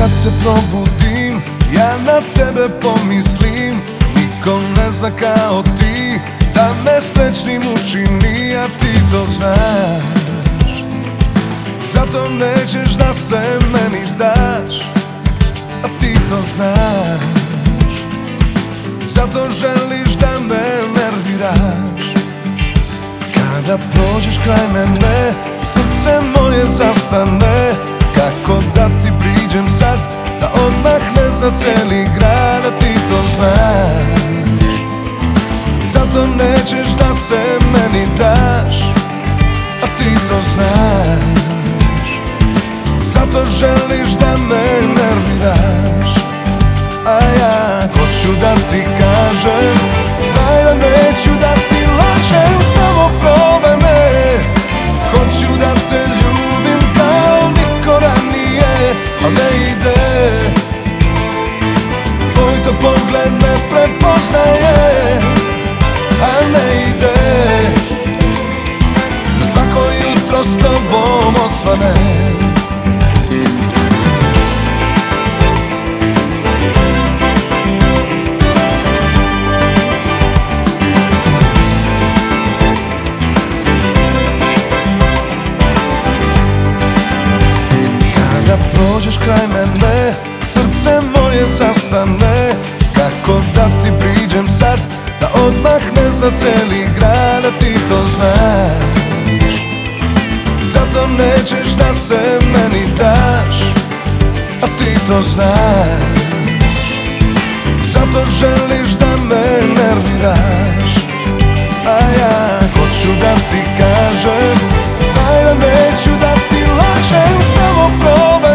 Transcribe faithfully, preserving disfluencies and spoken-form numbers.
Kad se probudim, ja na tebe pomislim. Niko ne zna kao ti da me srećnim učini, a ti to znaš. Zato nećeš da se meni daš, a ti to znaš. Zato želiš da me nerviraš. Kada prođeš kraj mene, srce moje zastane. Kako da ti priđem sad, da odmah ne za cijeli grad, a ti to znaš. Zato nećeš da se meni daš, a ti to znaš. Zato želiš da me nerviraš. A ja hoću da ti kažem, znaj da neću da ti lažem, samo probaj me. Hoću da te ljubim kao niko ranije, al ne ide. Tvoj to pogled me prepoznaje, a ne ide. Da svako jutro s tobom osvane. Prođeš kraj mene, srce moje zastane. Kako da ti priđem sad, da odmah ne za cijeli grad, a ti to znaš. Zato nećeš da se meni daš, a ti to znaš. Zato želiš da me nerviraš. A ja hoću da ti kažem, znaj da neću da ti lažem, samo probaj